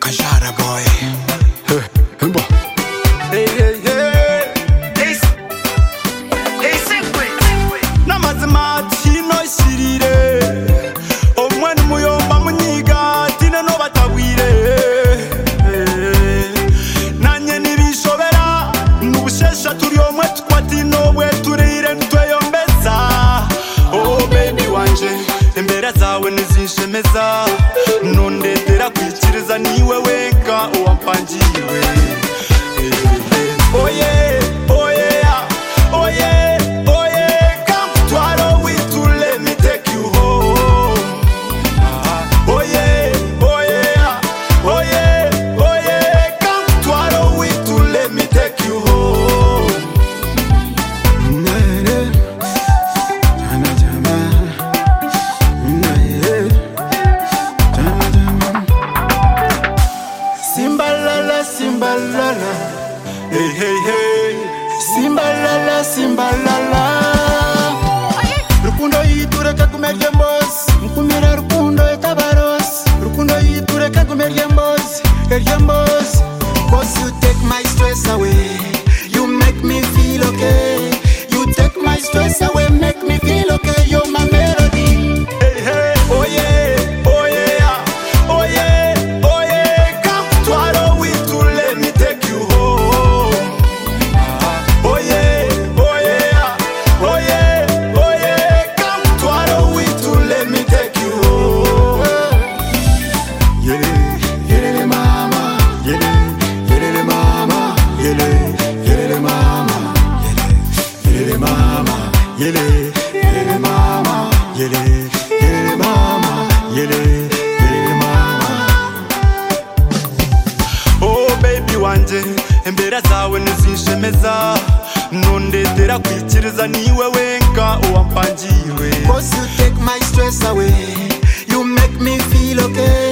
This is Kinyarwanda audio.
Kajara boy. Hemba. Hey, hey, hey. Hey, secret. Namazima chino shirire. Omwana muyomba munyiga tina no batagwire. Nanye nibishobera nubushesha turi omwe twatino bwe turire ntweyombeza. Oh baby wanje imbere zawe nizishemeza nondetera kwikiriza niwe weka uwampangiwe. Oh yeah, oh yeah, oh yeah, oh yeah, come twaro with to let me take you home. Oh yeah, oh yeah, oh yeah, oh yeah, come twaro with to let me take you home. Simbalala, simbalala, hey hey hey, simbalala, simbalala. Rukundo yitureka kumerya mbozi, mkumira rukundo etabarosi. Rukundo yitureka kumerya mbozi, erya mbozi. 'Cause you take my stress away, you make me feel okay. You take my stress away, make me feel okay. You're my melody. Hey hey, oh yeah, oh yeah, oh yeah, oh yeah. Come twaro with to let me take you home. Oh yeah, oh yeah, oh yeah, oh yeah. Come twaro with to let me take you home. Yele, yele mama, yele, yele mama, yele, yele mama, yele, yele mama, yele, yele mama, yele, yele mama, yele, yele mama. Oh baby wanje imbere zawe nizishemeza nondetera kwikiriza niwe wenka uwampangiwe. 'Cause you take my stress away, you make me feel okay.